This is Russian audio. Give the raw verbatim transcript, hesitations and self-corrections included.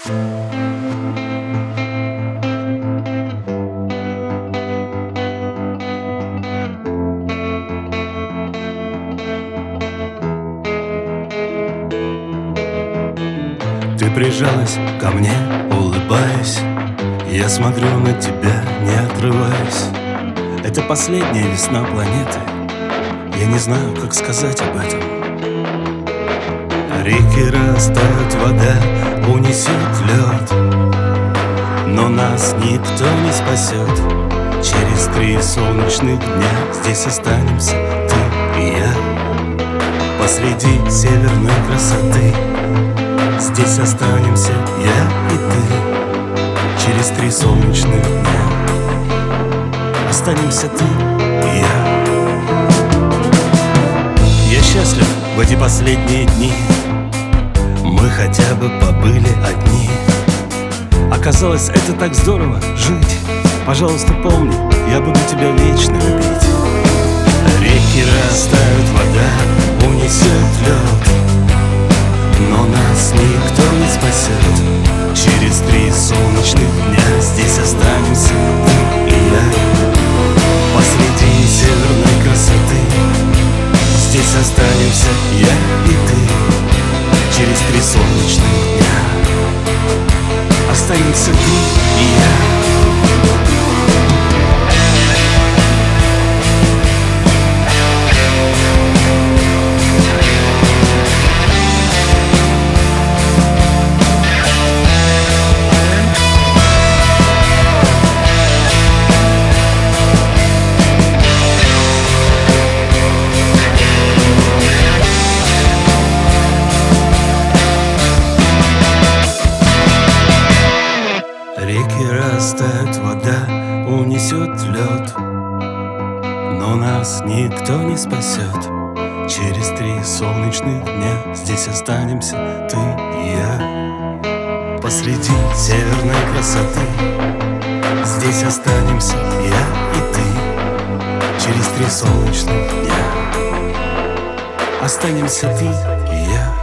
Ты прижалась ко мне, улыбаясь. Я смотрю на тебя, не отрываясь. Это последняя весна планеты. Я не знаю, как сказать об этом. Реки растают, вода унесет лед, но нас никто не спасет. Через три солнечных дня здесь останемся ты и я. Посреди северной красоты здесь останемся я и ты. Через три солнечных дня останемся ты и я. Я счастлив в эти последние дни. Мы хотя бы побыли одни. Оказалось, это так здорово жить. Пожалуйста, помни, я буду тебя вечно любить. Реки растают, вода унесет лед, но нас никто не спасет. Через три солнечных дня здесь останемся ты и я. Посреди северной красоты здесь останемся я и ты. Через три солнечных дня останемся ты и я. Реки растают, вода унесет лед, но нас никто не спасет. Через три солнечных дня здесь останемся ты и я. Посреди северной красоты здесь останемся я и ты. Через три солнечных дня останемся ты и я.